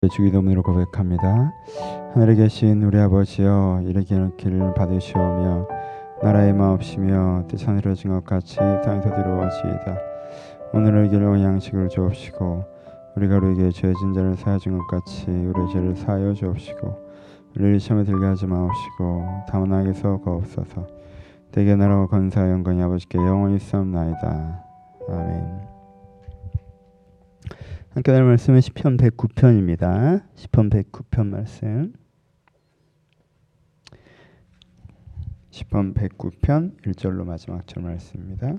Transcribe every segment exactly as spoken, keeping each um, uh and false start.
주기도문으로 고백합니다. 하늘에 계신 우리 아버지여, 이르기는 길을 받으시오며 나라의 마옵시며 뜻 하늘에 진 것 같이 땅에서 이루어지이다. 오늘의 길로 양식을 주옵시고 우리가 우리에게 죄 진 자를 사하여 준 것 같이 우리의 죄를 사하여 주옵시고 우리를 시험에 들게 하지 마옵시고 다만 악에서 구하옵소서. 대개 나라와 권세와 영광이 아버지께 영원히 있사옵나이다. 아멘. 함께 할 말씀은 시편 백구 편입니다. 시편 백구 편 말씀. 시편 백구 편 일 절로 마지막 절 말씀입니다.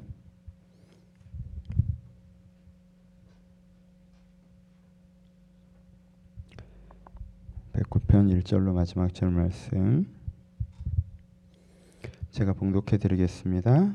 백구 편 일 절로 마지막 절 말씀. 제가 봉독해 드리겠습니다.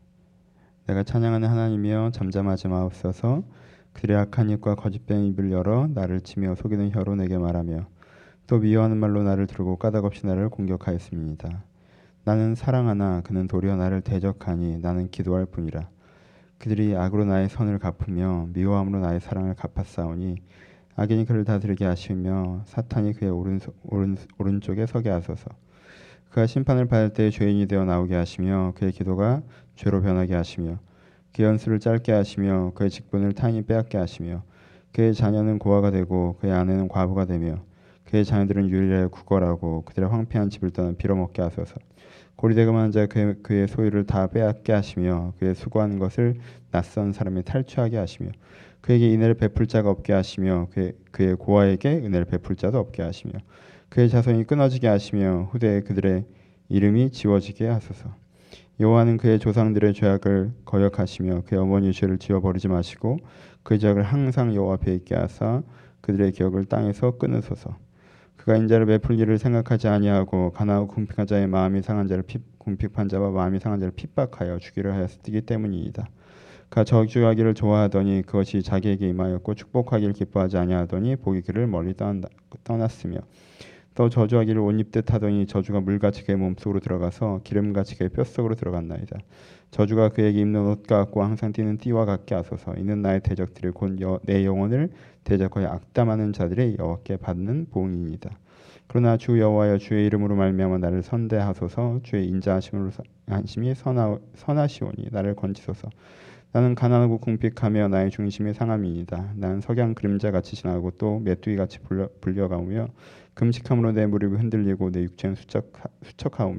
내가 찬양하는 하나님이여, 잠잠하지 마옵소서. 그들의 악한 입과 거짓된 입을 열어 나를 치며 속이는 혀로 내게 말하며 또 미워하는 말로 나를 두르고 까닭없이 나를 공격하였습니다. 나는 사랑하나 그는 도리어 나를 대적하니 나는 기도할 뿐이라. 그들이 악으로 나의 선을 갚으며 미워함으로 나의 사랑을 갚았사오니 악인이 그를 다스리게 하시며 사탄이 그의 오른, 오른, 오른쪽에 서게 하소서. 그가 심판을 받을 때 죄인이 되어 나오게 하시며 그의 기도가 죄로 변하게 하시며 그의 연수를 짧게 하시며 그의 직분을 타인이 빼앗게 하시며 그의 자녀는 고아가 되고 그의 아내는 과부가 되며 그의 자녀들은 유일하여 구걸하고 그들의 황폐한 집을 떠나 빌어먹게 하소서. 고리대금하는 자 그의, 그의 소유를 다 빼앗게 하시며 그의 수고하는 것을 낯선 사람이 탈취하게 하시며 그에게 인애를 베풀 자가 없게 하시며 그의, 그의 고아에게 은혜를 베풀 자도 없게 하시며 그의 자손이 끊어지게 하시며 후대에 그들의 이름이 지워지게 하소서. 여호와는 그의 조상들의 죄악을 거역하시며 그의 어머니의 죄를 지워버리지 마시고 그의 죄악을 항상 여호와 앞에 있게 하사 그들의 기억을 땅에서 끊으소서. 그가 인자를 베풀 일을 생각하지 아니하고 가나하고 궁핍한 자의 마음이 상한 자를 핍, 궁핍한 자와 마음이 상한 자를 핍박하여 주기를 하였으기 때문이니이다. 그가 저주하기를 좋아하더니 그것이 자기에게 임하였고 축복하기를 기뻐하지 아니하더니 복이 그를 멀리 떠났으며 또 저주하기를 옷 입듯 하더니 저주가 물같이 그의 몸속으로 들어가서 기름같이 그의 뼛속으로 들어갔나이다. 저주가 그에게 입는 옷 같고 항상 뛰는 띠와 같게 하소서. 이는 나의 대적들이 곧 내 영혼을 대적하여 악담하는 자들의 여호와께 받는 보응이니이다. 그러나 주 여호와여, 주의 이름으로 말미암아 나를 선대하소서. 주의 인자하심으로 하심이 선하, 선하시오니 나를 건지소서. 나는 가난하고 궁핍하며 나의 중심이 상함이니이다. 나는 석양 그림자같이 지나가고 또 메뚜기같이 불려, 불려가오며 금식함으로 내 무릎이 흔들리고 내 육체는 수척, 수척하오며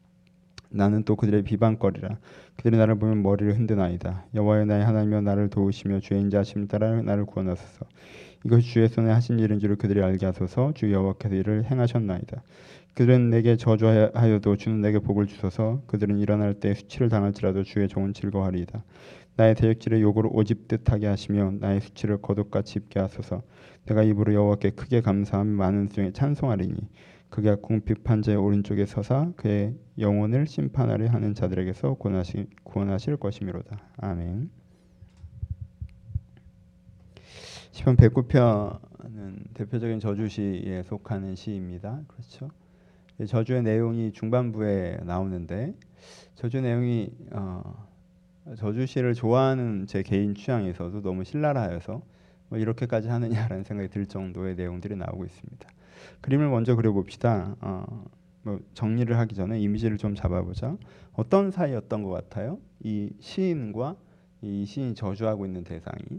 나는 또 그들의 비방거리라. 그들이 나를 보면 머리를 흔드나이다. 여호와여, 나의 하나님이여, 나를 도우시며 주의 인자하심을 따라 나를 구원하소서. 이것이 주의 손에 하신 일인 줄을 그들이 알게 하소서. 주 여호와께서 이를 행하셨나이다. 그들은 내게 저주하여도 주는 내게 복을 주소서. 그들은 일어날 때 수치를 당할지라도 주의 종은 즐거워하리이다. 나의 대적질의 요구를 오집듯 하게 하시며 나의 수치를 겉옷같이 입게 하소서. 내가 입으로 여호와께 크게 감사하며 많은 수중에 찬송하리니 그가 궁핍한 자의 오른쪽에 서사 그의 영혼을 심판하려 하는 자들에게서 구원하시, 구원하실 것이미로다. 아멘. 시편 백구 편은 대표적인 저주시에 속하는 시입니다. 그렇죠? 저주의 내용이 중반부에 나오는데 저주 내용이 어, 저주시를 좋아하는 제 개인 취향에서도 너무 신랄하여서 뭐 이렇게까지 하느냐라는 생각이 들 정도의 내용들이 나오고 있습니다. 그림을 먼저 그려봅시다. 어, 뭐 정리를 하기 전에 이미지를 좀 잡아보자. 어떤 사이였던 것 같아요? 이 시인과 이 시인이 저주하고 있는 대상이.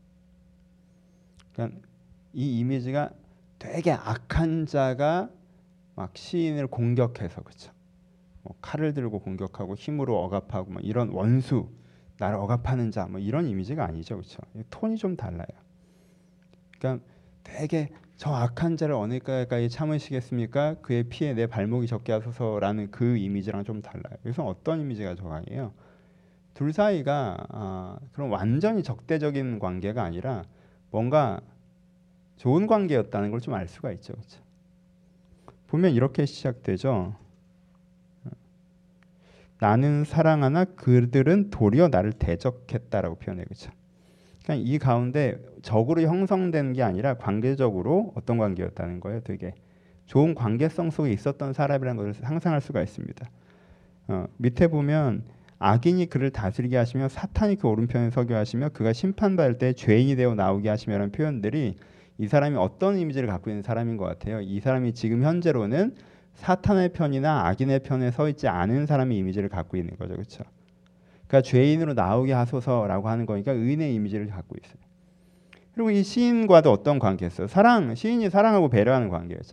그러니까 이 이미지가 되게 악한 자가 막 시인을 공격해서, 그렇죠? 뭐 칼을 들고 공격하고 힘으로 억압하고 뭐 이런 원수, 나를 억압하는 자, 뭐 이런 이미지가 아니죠, 그렇죠? 톤이 좀 달라요. 그러니까 되게 저 악한 자를 어느까지 참으시겠습니까? 그의 피에 내 발목이 적게 하소서라는 그 이미지랑 좀 달라요. 그래서 어떤 이미지가 저강해요? 둘 사이가 아, 그런 완전히 적대적인 관계가 아니라 뭔가 좋은 관계였다는 걸 좀 알 수가 있죠, 그렇죠? 보면 이렇게 시작되죠. 나는 사랑하나 그들은 도리어 나를 대적했다라고 표현해요, 그렇죠? 그러니까 이 가운데 적으로 형성된 게 아니라 관계적으로 어떤 관계였다는 거예요. 되게 좋은 관계성 속에 있었던 사람이라는 것을 상상할 수가 있습니다. 어, 밑에 보면 악인이 그를 다스리게 하시며 사탄이 그 오른편에 서게 하시며 그가 심판받을 때 죄인이 되어 나오게 하시며라는 표현들이 이 사람이 어떤 이미지를 갖고 있는 사람인 것 같아요? 이 사람이 지금 현재로는 사탄의 편이나 악인의 편에 서 있지 않은 사람의 이미지를 갖고 있는 거죠. 그렇죠? 그러니까 죄인으로 나오게 하소서라고 하는 거니까 의인의 이미지를 갖고 있어요. 그리고 이 시인과도 어떤 관계였어요? 사랑, 시인이 사랑하고 배려하는 관계였죠.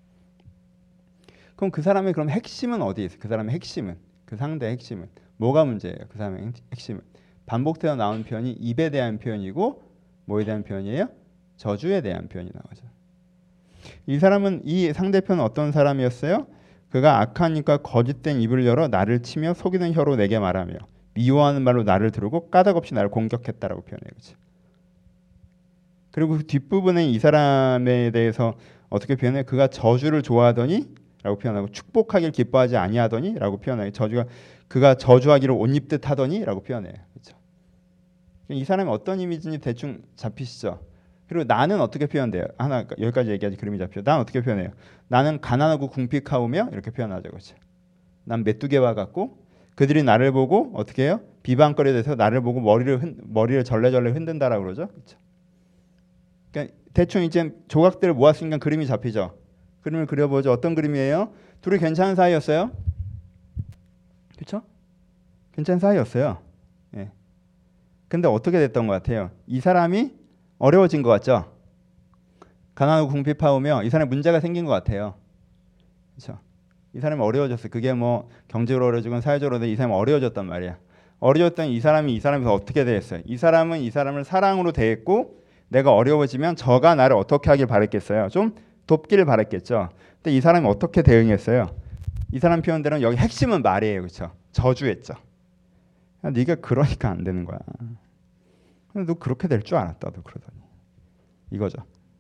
그럼 그 사람의 그럼 핵심은 어디에 있어요? 그 사람의 핵심은, 그 상대의 핵심은 뭐가 문제예요? 그 사람의 핵심은 반복되어 나오는 표현이 입에 대한 표현이고 뭐에 대한 표현이에요? 저주에 대한 표현이 나오죠. 이 사람은 이 상대편은 어떤 사람이었어요? 그가 악한 입과 거짓된 입을 열어 나를 치며 속이는 혀로 내게 말하며 미워하는 말로 나를 두르고 까닭없이 나를 공격했다라고 표현해요. 그렇죠? 그리고 그 뒷부분에 이 사람에 대해서 어떻게 표현해요? 그가 저주를 좋아하더니 라고 표현하고 축복하길 기뻐하지 아니하더니 라고 표현해요. 저주가 그가 저주하기를 옷 입듯 하더니 라고 표현해요. 그렇죠? 이 사람이 어떤 이미지인지 대충 잡히시죠? 그리고 나는 어떻게 표현돼요? 하나 여기까지 얘기하지 그림이 잡혀. 나는 어떻게 표현해요? 나는 가난하고 궁핍하오며 이렇게 표현하죠. 그렇죠? 난 메뚜기와 같고 그들이 나를 보고 어떻게 해요? 비방거리에 대해서 나를 보고 머리를 흔, 머리를 절레절레 흔든다라고 그러죠. 그렇죠? 그러니까 대충 이제 조각들을 모았으니까 그림이 잡히죠. 그림을 그려보죠. 어떤 그림이에요? 둘이 괜찮은 사이였어요. 그렇죠? 괜찮은 사이였어요. 예. 근데 어떻게 됐던 것 같아요? 이 사람이 어려워진 것 같죠? 가난하고 궁핍하오며 이 사람에 문제가 생긴 것 같아요. 그렇죠? 이 사람이 어려워졌어요. 그게 뭐 경제적으로 어려워지건 사회적으로 이 사람이 어려워졌단 말이야. 어려웠던 이 사람이 이 사람에서 어떻게 대했어요? 이 사람은 이 사람을 사랑으로 대했고 내가 어려워지면 저가 나를 어떻게 하길 바랬겠어요? 좀 돕기를 바랬겠죠. 근데 이 사람이 어떻게 대응했어요? 이 사람 표현대로는 여기 핵심은 말이에요. 그렇죠? 저주했죠. 네가 그러니까 안 되는 거야. 너 그렇게 될 줄 알았다. 너 그러더니. 이거죠.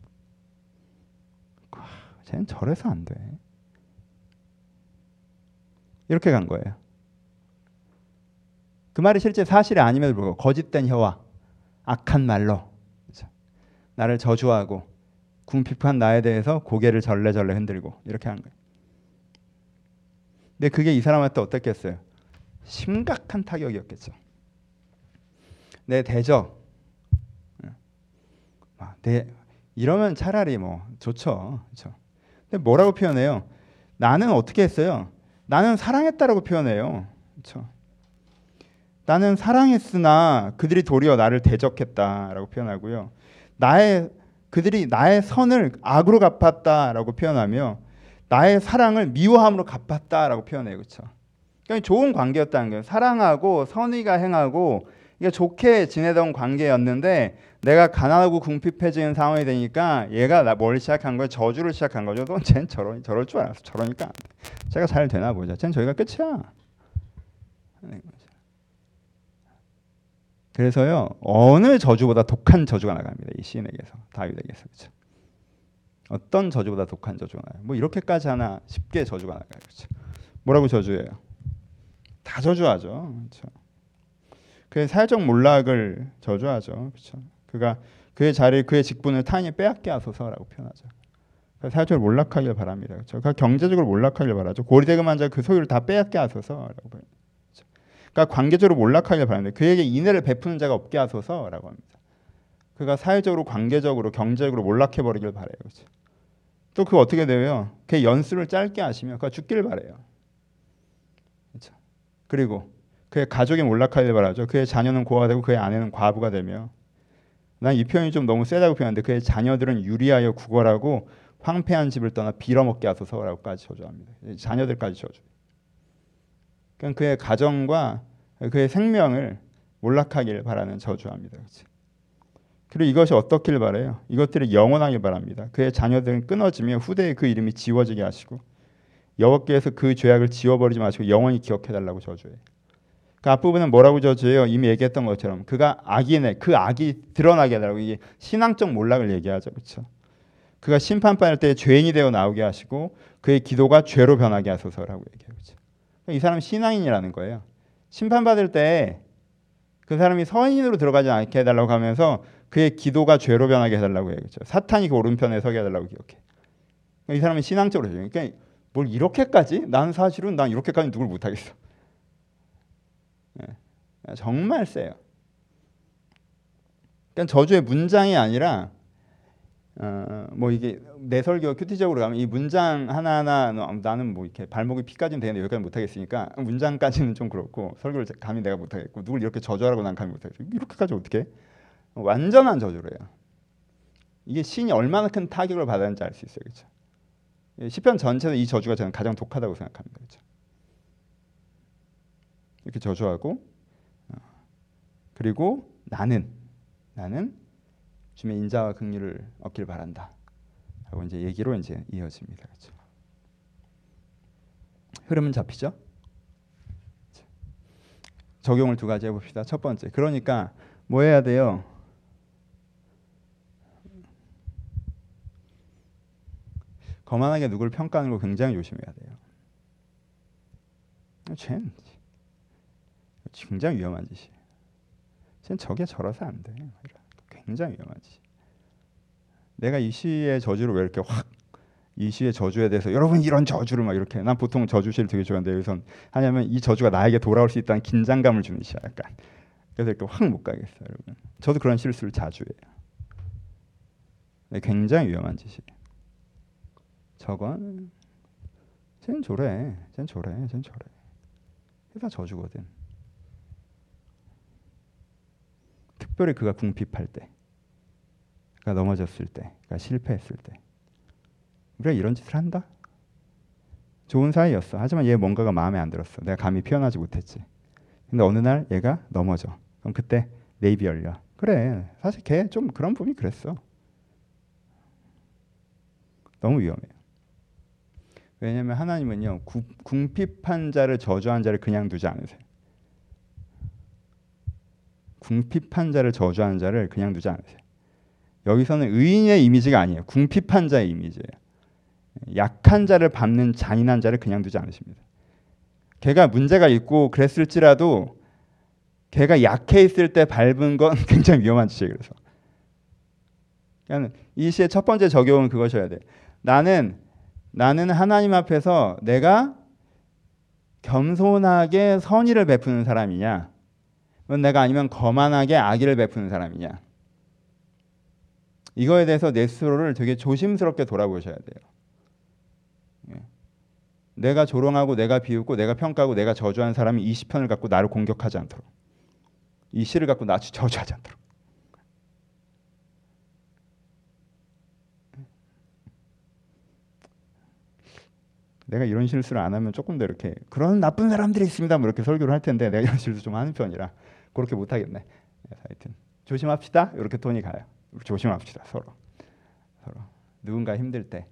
쟤는 저래서 안 돼. 이렇게 간 거예요. 그 말이 실제 사실이 아님에도 불구하고 거짓된 혀와 악한 말로 그렇죠? 나를 저주하고 궁핍한 나에 대해서 고개를 절레절레 흔들고 이렇게 한 거예요. 근데 그게 이 사람한테 어떻겠어요? 심각한 타격이었겠죠. 내 대적, 내 이러면 차라리 뭐 좋죠, 그렇죠? 근데 뭐라고 표현해요? 나는 어떻게 했어요? 나는 사랑했다라고 표현해요, 그렇죠? 나는 사랑했으나 그들이 도리어 나를 대적했다라고 표현하고요. 나의 그들이 나의 선을 악으로 갚았다라고 표현하며 나의 사랑을 미워함으로 갚았다라고 표현해요, 그렇죠? 그러니까 좋은 관계였다는 거예요. 사랑하고 선의가 행하고 이게 좋게 지내던 관계였는데 내가 가난하고 궁핍해지는 상황이 되니까 얘가 나 뭘 시작한 거예요? 저주를 시작한 거죠. 너 쟤는 저러, 저럴 줄 알았어. 저러니까 안 돼. 제가 잘 되나 보자. 쟤는 저희가 끝이야. 그래서요 어느 저주보다 독한 저주가 나갑니다. 이 시인에게서 다윗에게서 그렇죠? 어떤 저주보다 독한 저주가 나요? 뭐 이렇게까지 하나 쉽게 저주가 나가요. 그렇죠? 뭐라고 저주해요? 다 저주하죠. 그렇죠? 그의 사회적 몰락을 저주하죠. 그렇죠? 그가 그의 자리, 그의 직분을 타인이 빼앗게 하소서라고 표현하죠. 사회적으로 몰락하길 바랍니다. 그렇죠? 그러니까 경제적으로 몰락하길 바라죠. 고리대금한 자 그 소유를 다 빼앗게 하소서라고 표현해요. 그렇죠? 그러니까 관계적으로 몰락하길 바랍니다. 그에게 인애를 베푸는 자가 없게 하소서라고 합니다. 그가 사회적으로, 관계적으로, 경제적으로 몰락해 버리길 바래요. 그렇죠? 또 그 어떻게 돼요? 그의 연수를 짧게 하시면 그가 죽기를 바래요. 그렇죠? 그리고 그의 가족이 몰락하길 바라죠. 그의 자녀는 고아가 되고 그의 아내는 과부가 되며 난 이 표현이 좀 너무 세다고 표현하는데 그의 자녀들은 유리하여 구걸하고 황폐한 집을 떠나 빌어먹게 하소서라고까지 저주합니다. 자녀들까지 저주. 그러니까 그의 가정과 그의 생명을 몰락하길 바라는 저주합니다. 그렇지? 그리고 이것이 어떻길 바라요? 이것들이 영원하길 바랍니다. 그의 자녀들은 끊어지며 후대에 그 이름이 지워지게 하시고 여호와께서 그 죄악을 지워버리지 마시고 영원히 기억해달라고 저주해요. 그 앞부분은 뭐라고 저주해요? 이미 얘기했던 것처럼 그가 악인의 그 악이 드러나게 해달라고 이게 신앙적 몰락을 얘기하죠. 그렇죠? 그가 심판받을 때 죄인이 되어 나오게 하시고 그의 기도가 죄로 변하게 하소서라고 얘기해요. 그렇죠? 이 사람은 신앙인이라는 거예요. 심판받을 때 그 사람이 서인으로 들어가지 않게 해달라고 하면서 그의 기도가 죄로 변하게 해달라고 해요. 그렇죠? 사탄이 그 오른편에 서게 해달라고 기억해. 이 사람은 신앙적으로 해요. 그러니까 뭘 이렇게까지? 나는 사실은 난 이렇게까지 누굴 못하겠어. 네. 정말 세요. 그러니까 저주의 문장이 아니라 어, 뭐 이게 내 설교 큐티적으로 가면 이 문장 하나하나 나는 뭐 이렇게 발목이 피까지는 되는데 여기까지 못하겠으니까 문장까지는 좀 그렇고 설교를 감히 내가 못하겠고 누굴 이렇게 저주하라고 난 감히 못하겠어. 이렇게까지 어떻게 해? 완전한 저주래요. 이게 신이 얼마나 큰 타격을 받았는지 알 수 있어요. 그렇죠? 시편 전체에서 이 저주가 저는 가장 독하다고 생각합니다. 그렇죠? 이렇게 저주하고 그리고 나는 나는 주의 인자와 긍휼을 얻길 바란다. 하고 이제 얘기로 이제 이어집니다. 그렇죠? 흐름은 잡히죠? 적용을 두 가지 해봅시다. 첫 번째, 그러니까 뭐 해야 돼요? 거만하게 누구를 평가하는 거 굉장히 조심해야 돼요. 쟤는 굉장히 위험한 짓이에요. 쟤는 저게 저러서 안 돼. 굉장히 위험한 짓. 내가 이 시의 저주를 왜 이렇게 확 이 시의 저주에 대해서 여러분 이런 저주를 막 이렇게 난 보통 저주시를 되게 좋아하는데 여기선 하냐면 이 저주가 나에게 돌아올 수 있다는 긴장감을 주는 시야 약간. 그래서 이렇게 확 못 가겠어요, 여러분. 저도 그런 실수를 자주 해요. 네, 굉장히 위험한 짓이에요. 저건 쟤는 저래, 쟤는 저래, 쟤는 저래. 이게 다 저주거든. 특별히 그가 궁핍할 때, 그가 넘어졌을 때, 그가 실패했을 때, 우리가 이런 짓을 한다? 좋은 사이였어. 하지만 얘 뭔가가 마음에 안 들었어. 내가 감히 표현하지 못했지. 근데 어느 날 얘가 넘어져. 그럼 그때 내 입이 열려. 그래, 사실 걔 좀 그런 부분이 그랬어. 너무 위험해요. 왜냐하면 하나님은요, 구, 궁핍한 자를 저주한 자를 그냥 두지 않으세요. 궁핍한 자를 저주하는 자를 그냥 두지 않으세요. 여기서는 의인의 이미지가 아니에요. 궁핍한 자의 이미지예요. 약한 자를 밟는 잔인한 자를 그냥 두지 않으십니다. 걔가 문제가 있고 그랬을지라도 걔가 약해 있을 때 밟은 건 굉장히 위험한 짓이에요. 그래서 그러니까 이 시의 첫 번째 적용은 그것이어야 돼. 나는 나는 하나님 앞에서 내가 겸손하게 선의를 베푸는 사람이냐, 내가 아니면 거만하게 악의를 베푸는 사람이냐. 이거에 대해서 내 스스로를 되게 조심스럽게 돌아보셔야 돼요. 내가 조롱하고 내가 비웃고 내가 평가하고 내가 저주하는 사람이 이 시편을 갖고 나를 공격하지 않도록, 이 시를 갖고 나 저주하지 않도록. 내가 이런 실수를 안 하면 조금 더 이렇게 그런 나쁜 사람들이 있습니다 뭐 이렇게 설교를 할 텐데 내가 이런 실수 좀 하는 편이라 그렇게 못 하겠네. 하여튼 조심합시다. 이렇게 톤이 가요. 조심합시다. 서로 서로 누군가 힘들 때,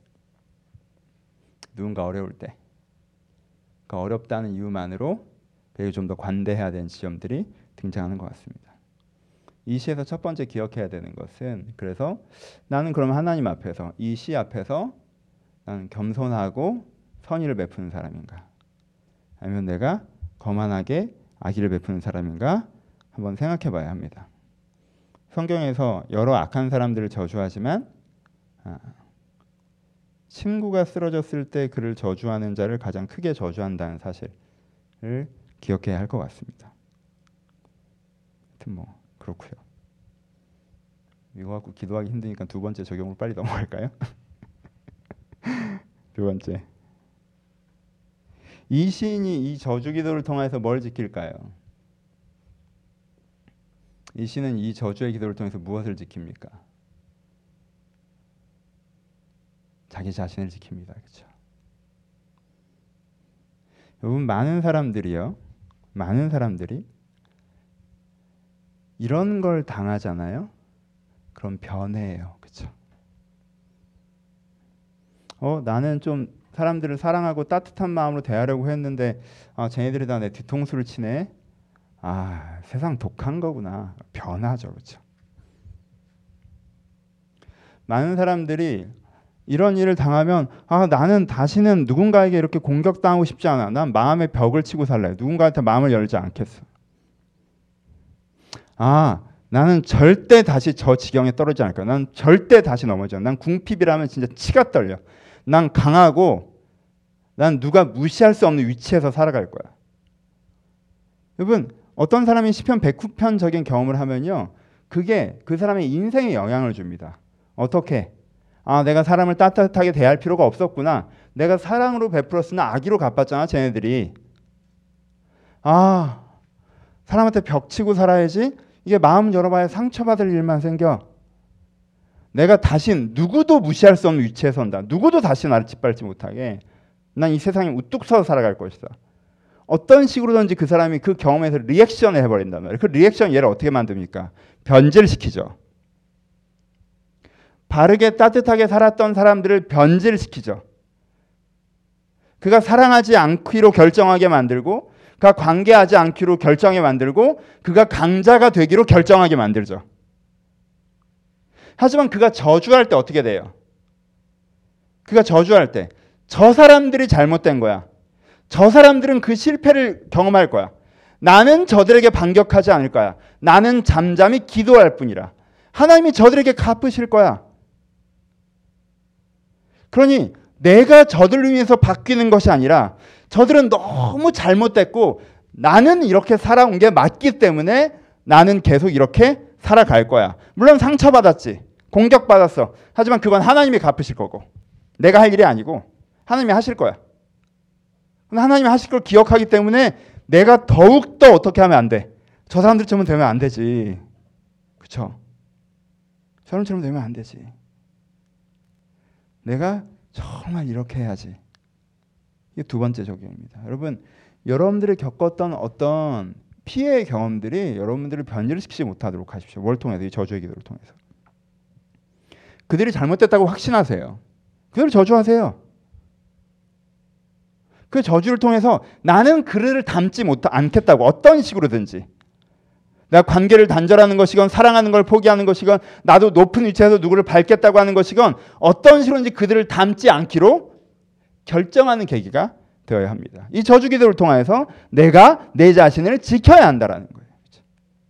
누군가 어려울 때, 그 어렵다는 이유만으로 되게 좀 더 관대해야 되는 지점들이 등장하는 것 같습니다. 이 시에서 첫 번째 기억해야 되는 것은, 그래서 나는 그럼 하나님 앞에서, 이 시 앞에서 나는 겸손하고 선의를 베푸는 사람인가, 아니면 내가 거만하게 악의를 베푸는 사람인가 한번 생각해 봐야 합니다. 성경에서 여러 악한 사람들을 저주하지만 아, 친구가 쓰러졌을 때 그를 저주하는 자를 가장 크게 저주한다는 사실을 기억해야 할 것 같습니다. 하여튼 뭐 그렇고요. 이거 갖고 기도하기 힘드니까 두 번째 적용으로 빨리 넘어갈까요? 두 번째, 이 시인이 이 저주 기도를 통해서 뭘 지킬까요? 이 시는 이 저주의 기도를 통해서 무엇을 지킵니까? 자기 자신을 지킵니다. 그렇죠? 여러분, 많은 사람들이요, 많은 사람들이 이런 걸 당하잖아요. 그럼 변해요. 그렇죠? 어, 나는 좀 사람들을 사랑하고 따뜻한 마음으로 대하려고 했는데 아, 쟤네들이 다 내 뒤통수를 치네. 아, 세상 독한 거구나. 변하죠. 그렇죠? 많은 사람들이 이런 일을 당하면 아, 나는 다시는 누군가에게 이렇게 공격당하고 싶지 않아. 난 마음의 벽을 치고 살래. 누군가한테 마음을 열지 않겠어. 아, 나는 절대 다시 저 지경에 떨어지지 않을 거야. 난 절대 다시 넘어져. 난 궁핍이라면 진짜 치가 떨려. 난 강하고 난 누가 무시할 수 없는 위치에서 살아갈 거야. 여러분, 어떤 사람이 시편 백구 편적인 경험을 하면요, 그게 그 사람의 인생에 영향을 줍니다. 어떻게? 아, 내가 사람을 따뜻하게 대할 필요가 없었구나. 내가 사랑으로 베풀었으나 악의로 갚았잖아, 쟤네들이. 아, 사람한테 벽치고 살아야지. 이게 마음 열어봐야 상처받을 일만 생겨. 내가 다시 누구도 무시할 수 없는 위치에 선다. 누구도 다시 나를 짓밟지 못하게. 난 이 세상에 우뚝 서서 살아갈 것이다. 어떤 식으로든지 그 사람이 그 경험에서 리액션을 해버린단 말이에요. 그 리액션 얘를 어떻게 만듭니까? 변질시키죠. 바르게 따뜻하게 살았던 사람들을 변질시키죠. 그가 사랑하지 않기로 결정하게 만들고, 그가 관계하지 않기로 결정하게 만들고, 그가 강자가 되기로 결정하게 만들죠. 하지만 그가 저주할 때 어떻게 돼요? 그가 저주할 때 저 사람들이 잘못된 거야. 저 사람들은 그 실패를 경험할 거야. 나는 저들에게 반격하지 않을 거야. 나는 잠잠히 기도할 뿐이라. 하나님이 저들에게 갚으실 거야. 그러니 내가 저들을 위해서 바뀌는 것이 아니라 저들은 너무 잘못됐고 나는 이렇게 살아온 게 맞기 때문에 나는 계속 이렇게 살아갈 거야. 물론 상처받았지. 공격받았어. 하지만 그건 하나님이 갚으실 거고 내가 할 일이 아니고 하나님이 하실 거야. 하나님이 하실 걸 기억하기 때문에 내가 더욱더 어떻게 하면 안 돼? 저 사람들처럼 되면 안 되지. 그렇죠? 저 사람처럼 되면 안 되지. 내가 정말 이렇게 해야지. 이게 두 번째 적용입니다. 여러분, 여러분들이 겪었던 어떤 피해의 경험들이 여러분들을 변질시키지 못하도록 하십시오. 뭘 통해서? 이 저주의 기도를 통해서. 그들이 잘못됐다고 확신하세요. 그들을 저주하세요. 그 저주를 통해서 나는 그를 닮지 못 않겠다고 어떤 식으로든지 내가 관계를 단절하는 것이건 사랑하는 걸 포기하는 것이건 나도 높은 위치에서 누구를 밟겠다고 하는 것이건 어떤 식으로든지 그들을 닮지 않기로 결정하는 계기가 되어야 합니다. 이 저주 기도를 통해서 내가 내 자신을 지켜야 한다라는 거예요. 그렇죠?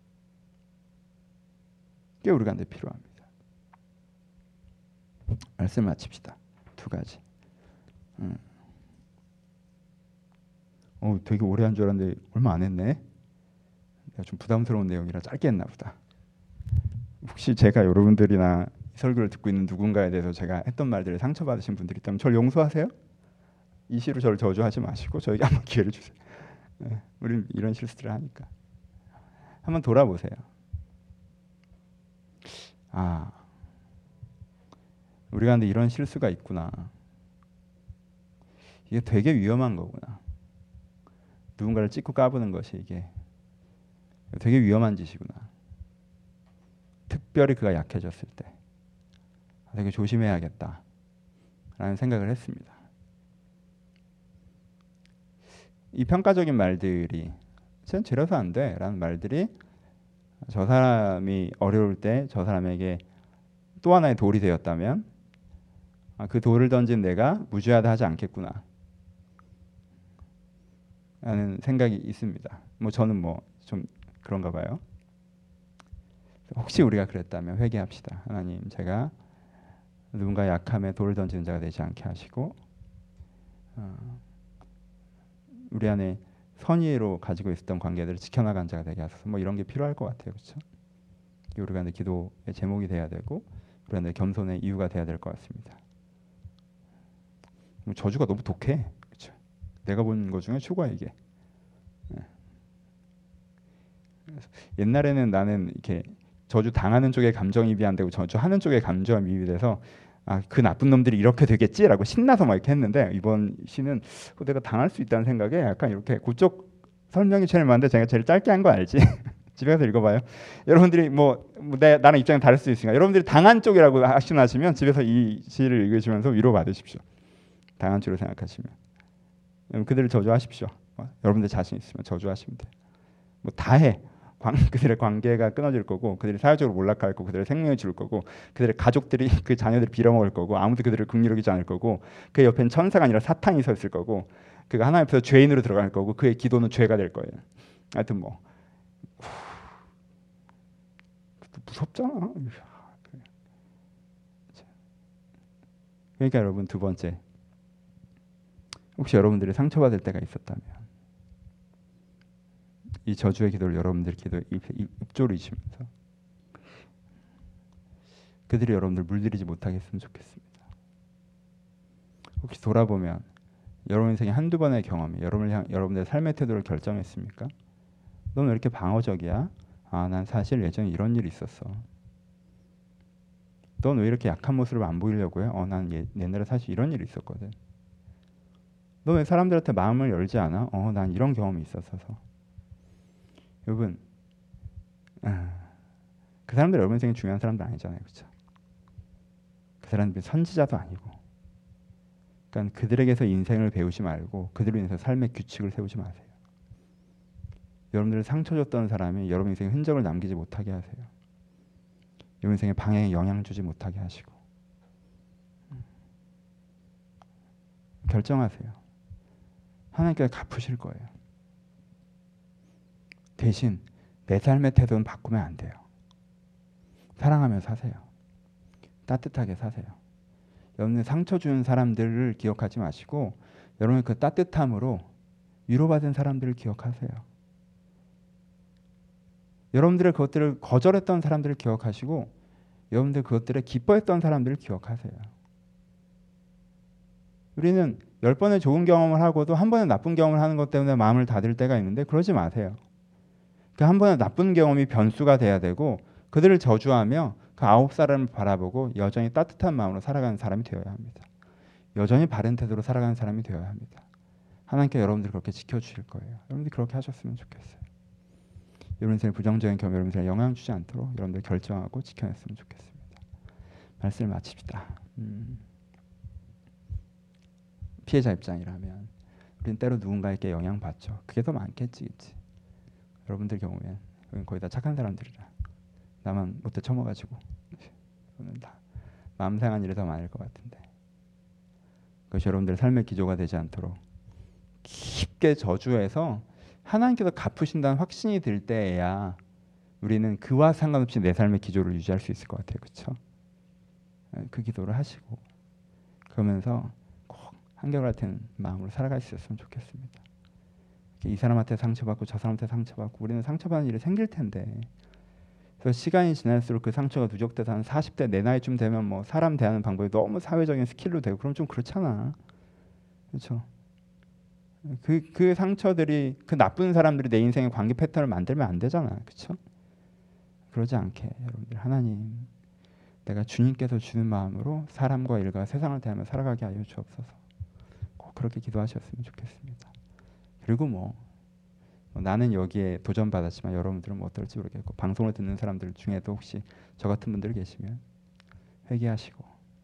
이게 우리가 근데 필요합니다. 말씀 마칩시다. 두 가지. 음. 어, 되게 오래 한 줄 알았는데 얼마 안 했네. 내가 좀 부담스러운 내용이라 짧게 했나 보다. 혹시 제가 여러분들이나 설교를 듣고 있는 누군가에 대해서 제가 했던 말들을 상처받으신 분들이 있다면 저를 용서하세요. 이 시로 저를 저주하지 마시고 저에게 한번 기회를 주세요. 네, 우리는 이런 실수를 하니까. 한번 돌아보세요. 아, 우리가 근데 이런 실수가 있구나. 이게 되게 위험한 거구나. 누군가를 찍고 까부는 것이 이게 되게 위험한 짓이구나. 특별히 그가 약해졌을 때 되게 조심해야겠다 라는 생각을 했습니다. 이 평가적인 말들이 쟤는 저래서 안 돼 라는 말들이 저 사람이 어려울 때 저 사람에게 또 하나의 돌이 되었다면 그 돌을 던진 내가 무죄하다 하지 않겠구나 라는 생각이 있습니다. 뭐 저는 뭐 좀 그런가 봐요. 혹시 우리가 그랬다면 회개합시다. 하나님, 제가 누군가 약함에 돌을 던지는 자가 되지 않게 하시고 어, 우리 안에 선의로 가지고 있었던 관계들을 지켜나간 자가 되게 하소서. 뭐 이런 게 필요할 것 같아요. 그렇죠? 우리가 내 기도의 제목이 돼야 되고 우리가 내 겸손의 이유가 돼야 될 것 같습니다. 저주가 너무 독해. 그렇죠? 내가 본 것 중에 최고야 이게. 네. 옛날에는 나는 이렇게 저주 당하는 쪽에 감정이입이 안 되고 저주하는 쪽에 감정이입이 돼서 아, 그 나쁜 놈들이 이렇게 되겠지라고 신나서 막 이렇게 했는데 이번 시는 내가 당할 수 있다는 생각에 약간 이렇게 그쪽 설명이 제일 많은데 제가 제일 짧게 한 거 알지? 집에 가서 읽어봐요. 여러분들이 뭐, 뭐 내, 나랑 입장이 다를 수 있으니까 여러분들이 당한 쪽이라고 하시면 집에서 이 시를 읽으시면서 위로 받으십시오. 당한 쪽으로 생각하시면 그들을 저주하십시오. 어? 여러분들 자신 있으면 저주하시면 돼요. 뭐 다 해. 관, 그들의 관계가 끊어질 거고 그들이 사회적으로 몰락할 거고 그들의 생명이 죽을 거고 그들의 가족들이 그 자녀들이 빌어먹을 거고 아무도 그들을 긍휼히 여기지 않을 거고 그 옆엔 천사가 아니라 사탄이 서 있을 거고 그가 하나님 앞에서 죄인으로 들어갈 거고 그의 기도는 죄가 될 거예요. 하여튼 뭐 무섭잖아. 그러니까 여러분 두 번째, 혹시 여러분들이 상처받을 때가 있었다면 이 저주의 기도를 여러분들 기도에 입조리시면서 그들이 여러분들 물들이지 못하게 했으면 좋겠습니다. 혹시 돌아보면 여러분 인생에 한두 번의 경험이 여러분을 향, 여러분들의 삶의 태도를 결정했습니까? 넌 왜 이렇게 방어적이야? 아, 난 사실 예전에 이런 일이 있었어. 넌 왜 이렇게 약한 모습을 안 보이려고 해? 어, 난 예, 옛날에 사실 이런 일이 있었거든. 너 왜 사람들한테 마음을 열지 않아? 어, 난 이런 경험이 있었어서. 여러분, 아, 그 사람들 여러분 인생에 중요한 사람들 아니잖아요, 그렇죠? 그 사람들이 선지자도 아니고. 그러니까 그들에게서 인생을 배우지 말고 그들로 인해서 삶의 규칙을 세우지 마세요. 여러분들을 상처 줬던 사람이 여러분 인생에 흔적을 남기지 못하게 하세요. 여러분 인생에 방향에 영향 주지 못하게 하시고. 결정하세요. 하나님께서 갚으실 거예요. 대신 내 삶의 태도는 바꾸면 안 돼요. 사랑하며 사세요. 따뜻하게 사세요. 여러분들 상처 주는 사람들을 기억하지 마시고 여러분 그 따뜻함으로 위로받은 사람들을 기억하세요. 여러분들의 그것들을 거절했던 사람들을 기억하시고 여러분들 그것들을 기뻐했던 사람들을 기억하세요. 우리는 열 번의 좋은 경험을 하고도 한 번의 나쁜 경험을 하는 것 때문에 마음을 닫을 때가 있는데 그러지 마세요. 그 한 번의 나쁜 경험이 변수가 돼야 되고 그들을 저주하며 그 아홉 사람을 바라보고 여전히 따뜻한 마음으로 살아가는 사람이 되어야 합니다. 여전히 바른 태도로 살아가는 사람이 되어야 합니다. 하나님께 여러분들 그렇게 지켜주실 거예요. 여러분들 그렇게 하셨으면 좋겠어요. 여러분 인생에 부정적인 경험 여러분 인생에 영향 주지 않도록 여러분들 결정하고 지켜냈으면 좋겠습니다. 말씀을 마칩시다. 음. 피해자 입장이라면 우리는 때로 누군가에게 영향받죠. 그게 더 많겠지, 그치? 여러분들 경우엔 거의 다 착한 사람들이라 나만 못돼 처먹어가지고 저는 다 마음 상한 일이 더 많을 것 같은데 그것이 여러분들의 삶의 기조가 되지 않도록 깊게 저주해서 하나님께서 갚으신다는 확신이 들 때에야 우리는 그와 상관없이 내 삶의 기조를 유지할 수 있을 것 같아요. 그렇죠? 그 기도를 하시고 그러면서 꼭 한결같은 마음으로 살아갈 수 있었으면 좋겠습니다. 이 사람한테 상처받고 저 사람한테 상처받고 우리는 상처받는 일이 생길 텐데 그래서 시간이 지날수록 그 상처가 누적돼서 한 사십 대 내 나이쯤 되면 뭐 사람 대하는 방법이 너무 사회적인 스킬로 되고 그럼 좀 그렇잖아. 그렇죠? 그, 그 상처들이 그 나쁜 사람들이 내 인생의 관계 패턴을 만들면 안 되잖아. 그렇죠? 그러지 않게 여러분들 하나님 내가 주님께서 주는 마음으로 사람과 일과 세상을 대하며 살아가게 하여 주옵소서. 꼭 그렇게 기도하셨으면 좋겠습니다. 그리고 뭐, 뭐 나는 여기에 도전받았지만 여러분들은 뭐 어떨지 모르겠고 방송을 듣는 사람들 중에도 혹시 저 같은 분들 계시면 회개하시고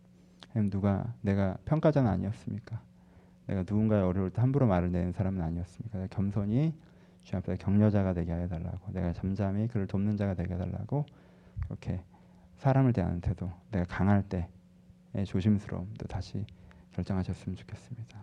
누가 내가 평가자는 아니었습니까? 내가 누군가의 어려울 때 함부로 말을 내는 사람은 아니었습니까? 내가 겸손히 주님 앞에 격려자가 되게 해달라고 내가 잠잠히 그를 돕는 자가 되게 해달라고 그렇게 사람을 대하는 태도 내가 강할 때의 조심스러움도 다시 결정하셨으면 좋겠습니다.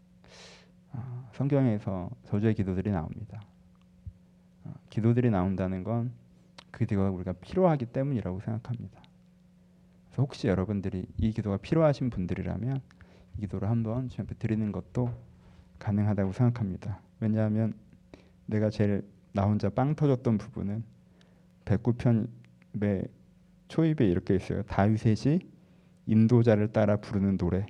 어, 성경에서 저주의 기도들이 나옵니다. 어, 기도들이 나온다는 건 그 기도가 우리가 필요하기 때문이라고 생각합니다. 그래서 혹시 여러분들이 이 기도가 필요하신 분들이라면 이 기도를 한번 주님 앞에 드리는 것도 가능하다고 생각합니다. 왜냐하면 내가 제일 나 혼자 빵 터졌던 부분은 백구 편의 초입에 이렇게 있어요. 다윗이 인도자를 따라 부르는 노래.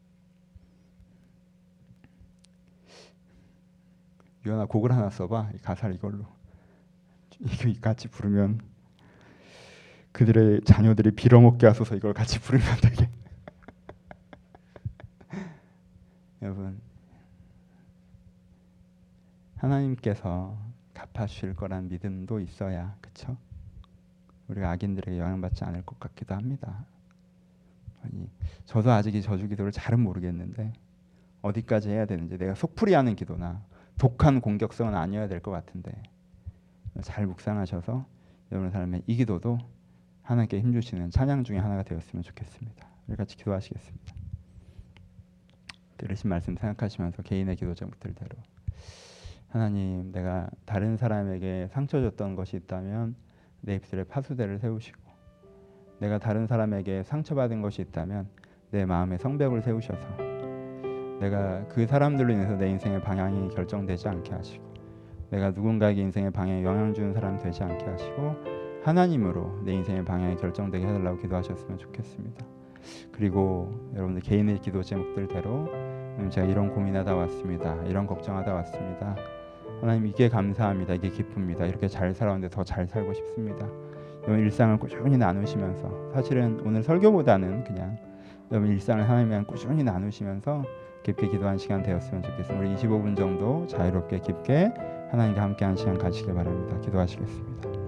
유연아 곡을 하나 써봐. 이 가사를 이걸로 이거 같이 부르면 그들의 자녀들이 빌어먹게 하소서. 이걸 같이 부르면 되게 여러분 하나님께서 갚아주실 거란 믿음도 있어야 그렇죠? 우리가 악인들에게 영향받지 않을 것 같기도 합니다. 아니, 저도 아직 이 저주 기도를 잘은 모르겠는데 어디까지 해야 되는지 내가 속풀이하는 기도나 독한 공격성은 아니어야 될 것 같은데 잘 묵상하셔서 여러분 삶의 이 기도도 하나님께 힘주시는 찬양 중에 하나가 되었으면 좋겠습니다. 우리 같이 기도하시겠습니다. 들으신 말씀 생각하시면서 개인의 기도 제목들대로 하나님 내가 다른 사람에게 상처 줬던 것이 있다면 내 입술에 파수대를 세우시고 내가 다른 사람에게 상처받은 것이 있다면 내 마음에 성벽을 세우셔서 내가 그 사람들로 인해서 내 인생의 방향이 결정되지 않게 하시고 내가 누군가에게 인생의 방향에 영향 주는 사람이 되지 않게 하시고 하나님으로 내 인생의 방향이 결정되게 해달라고 기도하셨으면 좋겠습니다. 그리고 여러분들 개인의 기도 제목들대로 하나님 제가 이런 고민하다 왔습니다. 이런 걱정하다 왔습니다. 하나님 이게 감사합니다. 이게 기쁩니다. 이렇게 잘 살았는데 더 잘 살고 싶습니다. 여러분 일상을 꾸준히 나누시면서 사실은 오늘 설교보다는 그냥 여러분 일상을 하나님이랑 꾸준히 나누시면서 깊게 기도한 시간 되었으면 좋겠습니다. 우리 이십오 분 정도 자유롭게 깊게 하나님과 함께하는 시간 가지길 바랍니다. 기도하시겠습니다.